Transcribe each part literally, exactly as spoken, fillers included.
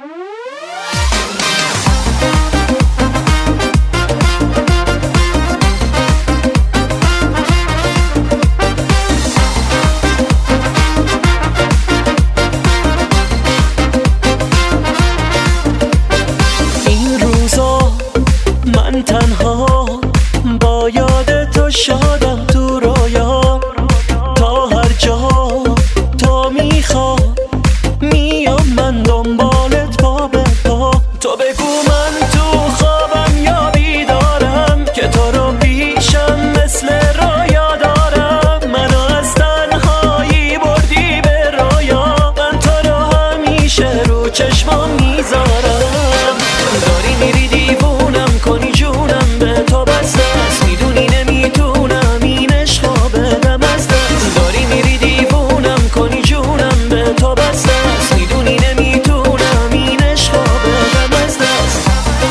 تنها با یاد تو شادم تو رویا، تا هر جا تو میخواد میام من دنبالت پا به پا. تو بگو من تو خوابم یا بیدارم که تو رو پیشم مثل رویا دارم. منو از تنهایی بردی به رویا، من تو رو همیشه رو چشمام میذارم. داری میری دیوونم کنی جونم به تو بسته است، میدونی نمیتونم این عشقا بدم از دست. داری میری دیوونم کنی جونم به تو بسته است، میدونی نمیتونم این عشقا بدم از دست.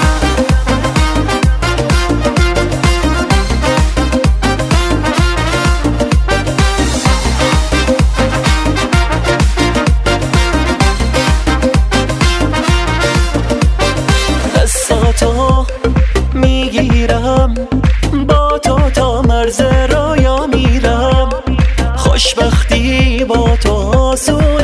دستاتو میگیرم با تو تا مرز رویا میرم، خوشبختی با تو آسونه